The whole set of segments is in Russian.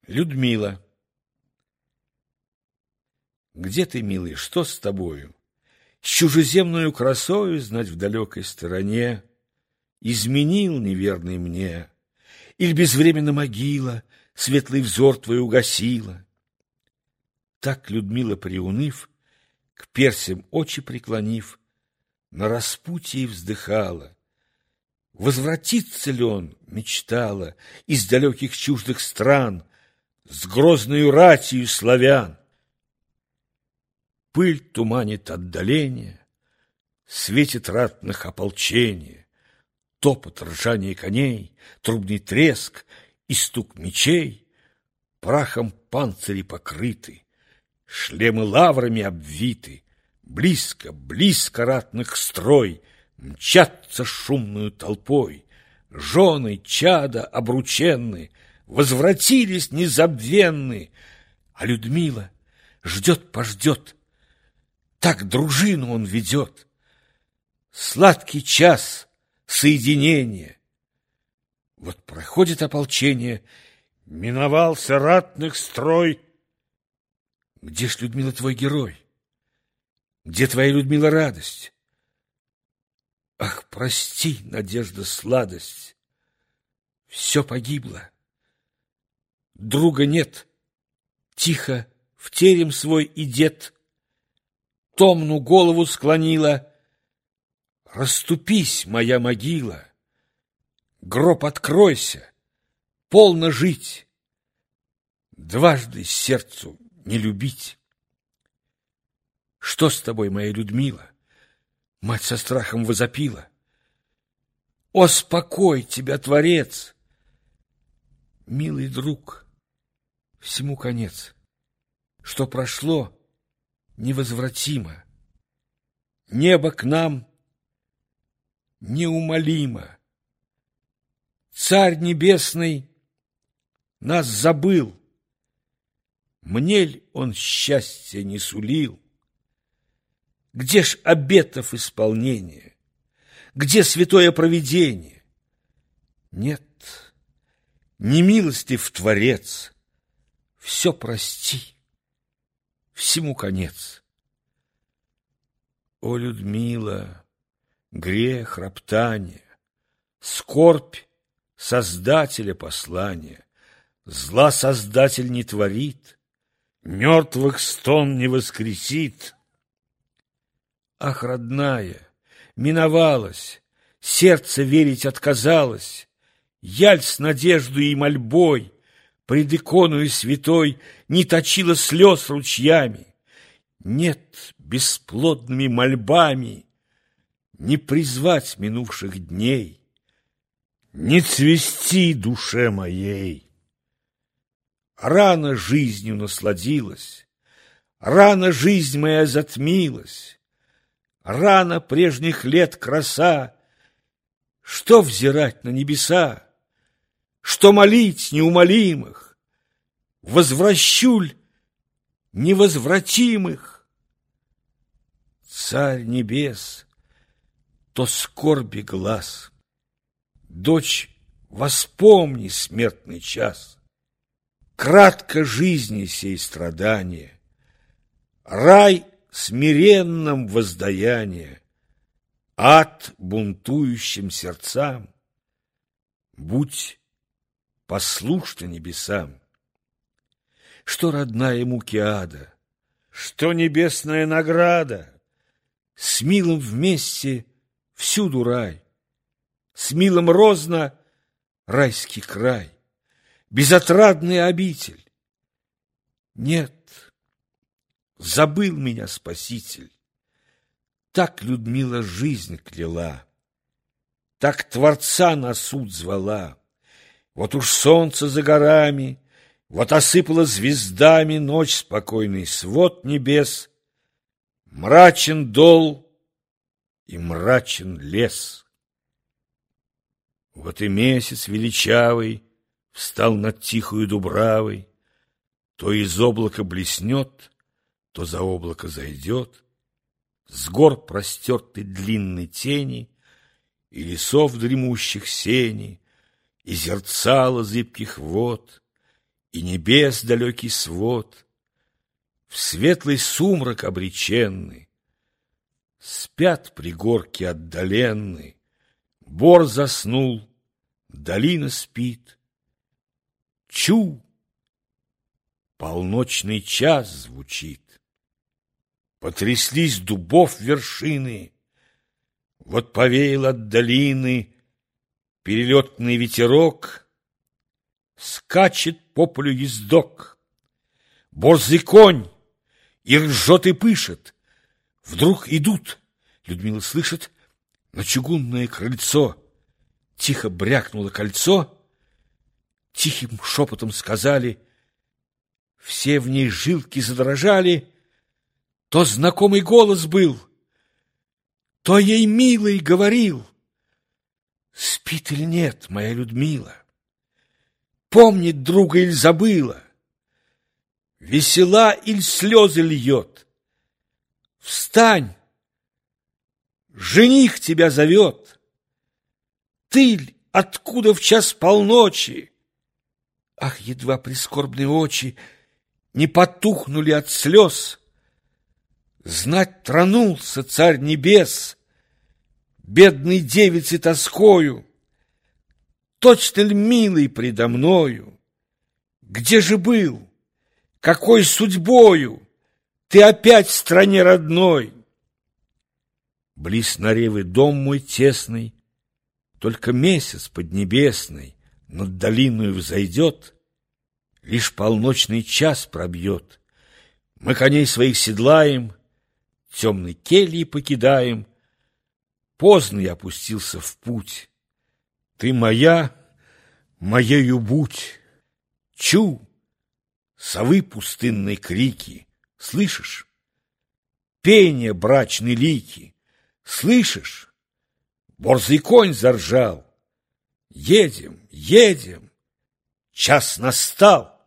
Людмила. Где ты, милый, что с тобою? С чужеземною красою, знать, в далекой стороне, изменил неверный мне, или безвременно могила светлый взор твой угасила? Так Людмила, приуныв, к персям очи преклонив, на распутье вздыхала. Возвратится ли он, мечтала, из далеких чуждых стран, с грозною ратью славян? Пыль туманит отдаление, светит ратных ополчение, топот ржания коней, трубный треск и стук мечей, прахом панцири покрыты, шлемы лаврами обвиты, близко, близко ратных строй мчатся шумную толпой, жены, чада обрученны, возвратились незабвенны, а Людмила ждет-пождет, так дружину он ведет. Сладкий час соединения. Вот проходит ополчение, миновался ратных строй. Где ж, Людмила, твой герой? Где твоя, Людмила, радость? Ах, прости, надежда, сладость, все погибло. Друга нет, тихо в терем свой и дед томну голову склонила. Расступись, моя могила, гроб откройся, полно жить, дважды сердцу не любить. Что с тобой, моя Людмила? Мать со страхом возопила. О, спокой тебя, Творец! Милый друг, всему конец. Что прошло, невозвратимо. Небо к нам неумолимо. Царь Небесный нас забыл. Мне ль он счастья не сулил? Где ж обетов исполнение? Где святое провидение? Нет, не милостив Творец. Все прости, всему конец. О, Людмила, грех, роптание, скорбь Создателя послания, зла Создатель не творит, мертвых стон не воскресит. Ах, родная, миновалась, сердце верить отказалось, яль с надеждой и мольбой пред иконою святой не точила слез ручьями. Нет, бесплодными мольбами не призвать минувших дней, не цвести душе моей. Рано жизнью насладилась, рано жизнь моя затмилась, рано прежних лет краса. Что взирать на небеса, что молить неумолимых, возвращу ль невозвратимых? Царь небес, то скорби глаз, дочь, воспомни смертный час. Кратко жизни сей страдания, рай смиренным воздаяние, ад бунтующим сердцам. Будь послушна небесам. Что родная муки ада, что небесная награда, с милым вместе всюду рай, с милым розно райский край, безотрадная обитель. Нет, забыл меня Спаситель. Так Людмила жизнь кляла, так Творца на суд звала. Вот уж солнце за горами, вот осыпала звездами ночь спокойный свод небес, мрачен дол и мрачен лес. Вот и месяц величавый встал над тихою дубравой, то из облака блеснет, то за облако зайдет, с гор простерты длинной тени, и лесов дремущих сени, и зерцало зыбких вод, и небес далекий свод, в светлый сумрак обреченный, спят пригорки отдаленны, бор заснул, долина спит. Чу! Полночный час звучит. Потряслись дубов вершины, вот повеял от долины перелетный ветерок, скачет по полю ездок, борзый конь и ржет и пышет. Вдруг идут, Людмила слышит, на чугунное крыльцо тихо брякнуло кольцо, тихим шепотом сказали, все в ней жилки задрожали, то знакомый голос был, то ей милый говорил: спит или нет моя Людмила, помнит друга или забыла, весела или слезы льет. Встань, жених тебя зовет. Ты ль откуда в час полночи? Ах, едва прискорбные очи не потухнули от слез. Знать тронулся царь небес бедной девицы тоскою. Точно ли милый предо мною? Где же был? Какой судьбою ты опять в стране родной? Близ Наревы дом мой тесный, только месяц поднебесный над долиною взойдет, лишь полночный час пробьет. Мы коней своих седлаем, темной кельи покидаем. Поздно я опустился в путь. Ты моя, моею будь. Чу! Совы пустынные крики, слышишь? Пение брачной лики, слышишь? Борзый конь заржал. Едем, едем, час настал.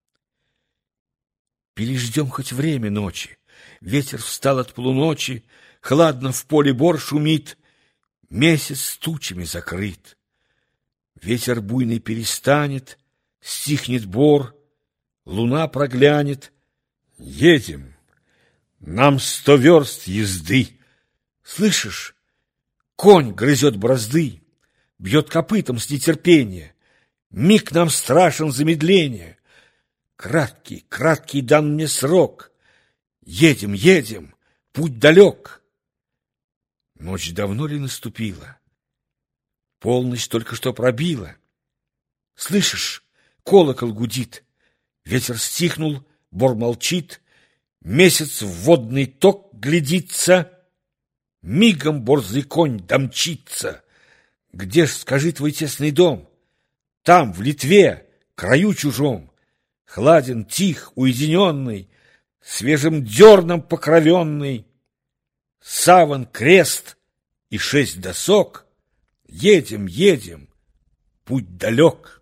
Переждем хоть время ночи. Ветер встал от полуночи, хладно в поле бор шумит, месяц с тучами закрыт. Ветер буйный перестанет, стихнет бор, луна проглянет. Едем, нам 100 верст езды. Слышишь, конь грызет бразды, бьет копытом с нетерпения. Миг нам страшен замедления. Краткий, краткий дан мне срок. Едем, едем, путь далек. Ночь давно ли наступила? Полночь только что пробила. Слышишь, колокол гудит. Ветер стихнул, бор молчит. Месяц в водный ток глядится. Мигом борзый конь домчится. Где ж, скажи, твой тесный дом? Там, в Литве, краю чужом. Хладен, тих, уединенный, свежим дерном покровенный. Саван, крест и 6 досок. Едем, едем, путь далек.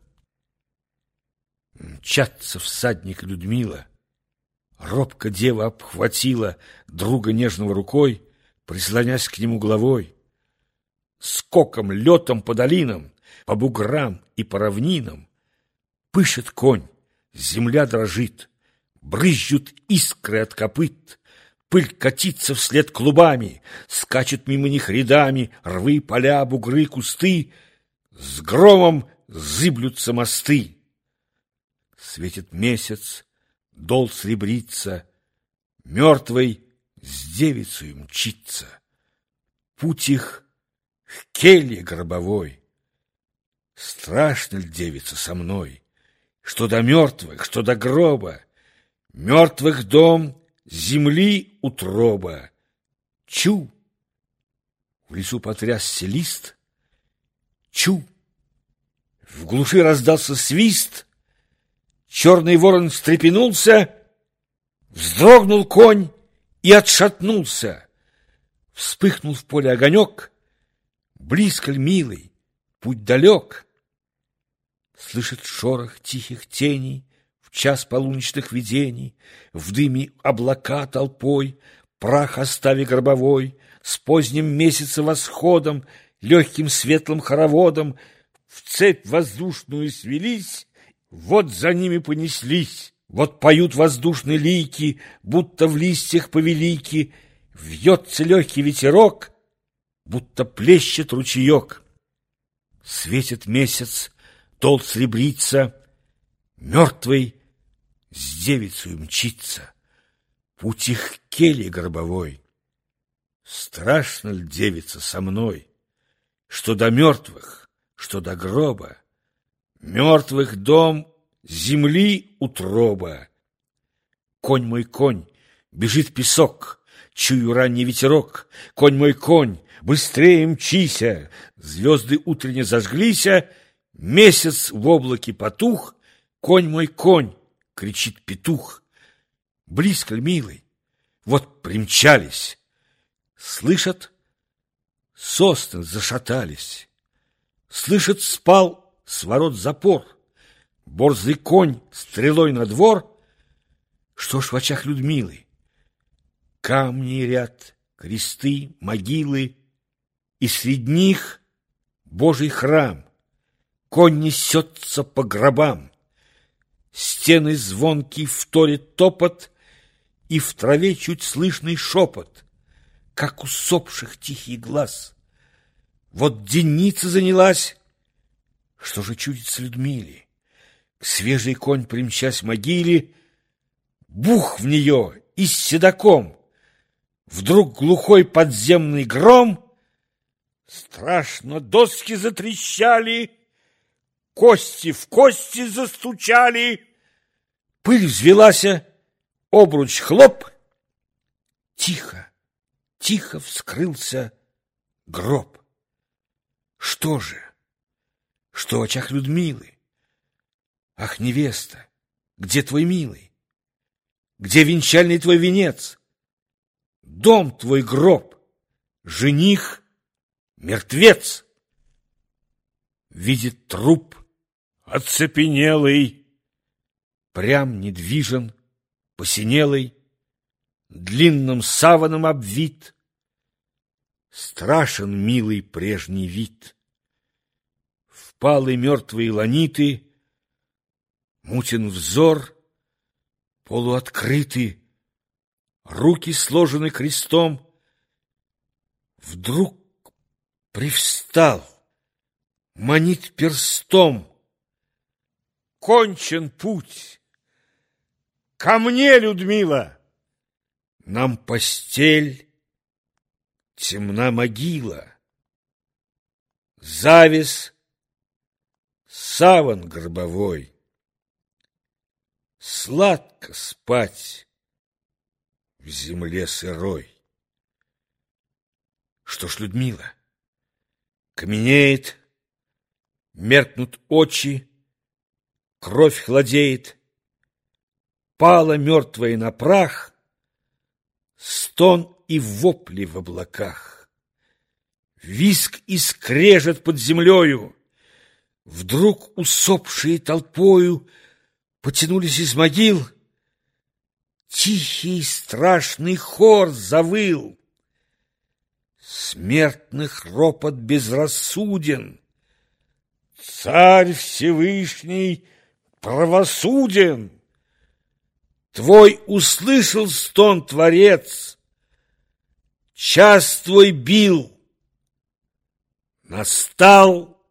Мчатся всадник Людмила. Робко дева обхватила друга нежного рукой, прислонясь к нему головой. Скоком, летом по долинам, по буграм и по равнинам пышет конь, земля дрожит, брызжут искры от копыт, пыль катится вслед клубами, скачут мимо них рядами рвы, поля, бугры, кусты, с громом зыблются мосты. Светит месяц, дол сребрится, мертвый с девицей мчится. Путь их к келье гробовой. Страшно ли, девица, со мной? Что до мертвых, что до гроба? Мертвых дом, земли утроба. Чу! В лесу потрясся лист. Чу! В глуши раздался свист. Черный ворон встрепенулся, вздрогнул конь и отшатнулся. Вспыхнул в поле огонек. Близко ль, милый, путь далек? Слышит шорох тихих теней в час полуночных видений, в дыме облака толпой, прах остави гробовой, с поздним месяца восходом, легким светлым хороводом в цепь воздушную свелись Вот за ними понеслись, вот поют воздушные лики, будто в листьях повелики, вьется легкий ветерок, будто плещет ручеек. Светит месяц, дол сребрится, мертвый с девицей мчится. Путь их к келье гробовой. Страшно ль, девица, со мной, что до мертвых, что до гроба? Мертвых дом, земли утроба. Конь мой конь, бежит песок, чую ранний ветерок. Конь мой конь, быстрее мчися. Звезды утренне зажглися, месяц в облаке потух. Конь мой конь, кричит петух. Близко ль, милый? Вот примчались. Слышат, сосны зашатались. Слышат, спал с ворот запор. Борзый конь стрелой на двор. Что ж в очах Людмилы? Камни ряд, кресты, могилы, и среди них Божий храм. Конь несется по гробам. Стены звонкий вторит топот, и в траве чуть слышный шепот, как усопших тихий глаз. Вот денница занялась. Что же чудится Людмиле? К свежий конь, примчась могиле, бух в нее и с седаком. Вдруг глухой подземный гром. Страшно доски затрещали, кости в кости застучали. Пыль взвелася, обруч хлоп. Тихо, тихо вскрылся гроб. Что же? Что в очах Людмилы? Ах, невеста, где твой милый? Где венчальный твой венец? Дом твой гроб, жених мертвец. Видит труп оцепенелый, прям недвижен, посинелый, длинным саваном обвит. Страшен милый прежний вид. Впалы мертвые ланиты, мутен взор, полуоткрыты, руки сложены крестом. Вдруг привстал, манит перстом. Кончен путь. Ко мне, Людмила! Нам постель, темна могила, завес, саван гробовой. Сладко спать в земле сырой. Что ж, Людмила, каменеет, меркнут очи, кровь холодеет, пала мертвая на прах, стон и вопли в облаках, визг и скрежет под землею. Вдруг усопшие толпою потянулись из могил, тихий страшный хор завыл. Смертных ропот безрассуден, Царь Всевышний правосуден. Твой услышал стон, Творец, час твой бил, настал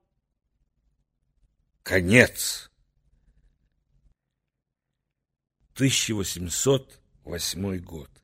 конец. 1808 год.